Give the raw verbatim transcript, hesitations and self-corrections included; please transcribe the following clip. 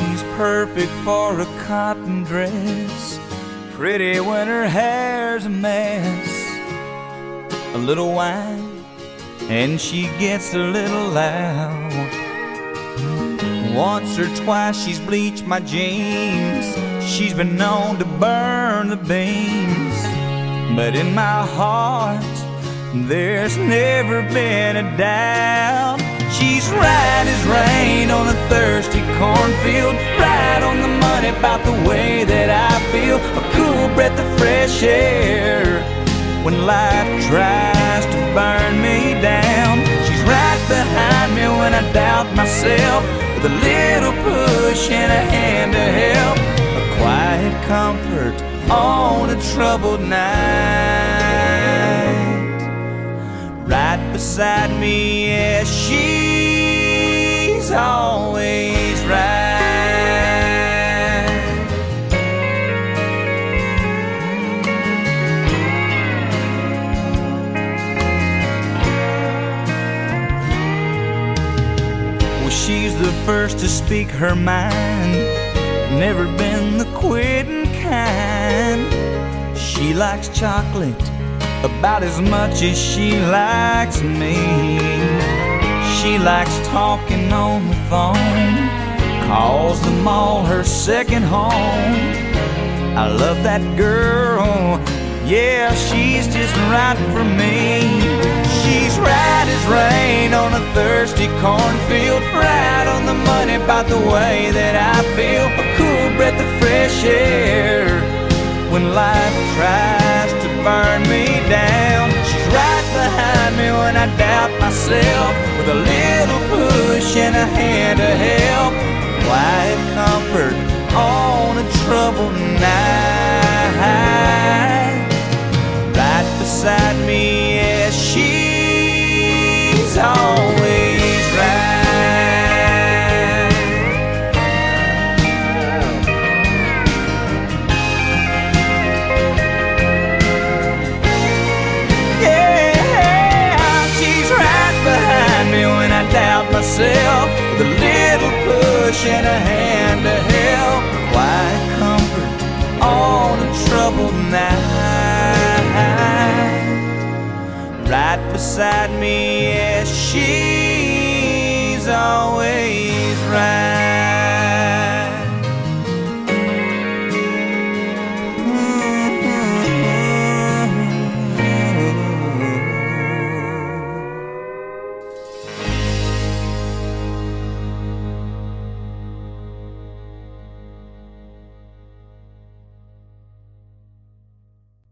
She's perfect for a cotton dress, pretty when her hair's a mess. A little wine and she gets a little loud. Once or twice she's bleached my jeans. She's been known to burn the beams. But in my heart there's never been a doubt. She's right as rain on a thirsty cornfield, right on the money about the way that I feel. A cool breath of fresh air when life tries to burn me down. She's right behind me when I doubt myself, with a little push and a hand to help. A quiet comfort on a troubled night. Right beside me, yeah, she's always right. Well, she's the first to speak her mind, never been the quitting kind. She likes chocolate about as much as she likes me. She likes talking on the phone, calls the mall her second home. I love that girl, yeah, she's just right for me. She's right as rain on a thirsty cornfield, right on the money about the way that I feel. A cool breath of fresh air when life tries to burn me down. She's right behind me when I doubt myself, with a little push and a hand to help. Quiet comfort on a troubled night. Right beside me, yeah, she's always right. Myself, with a little push and a hand to help. Quiet comfort on a troubled night. Right beside me, yes, she's always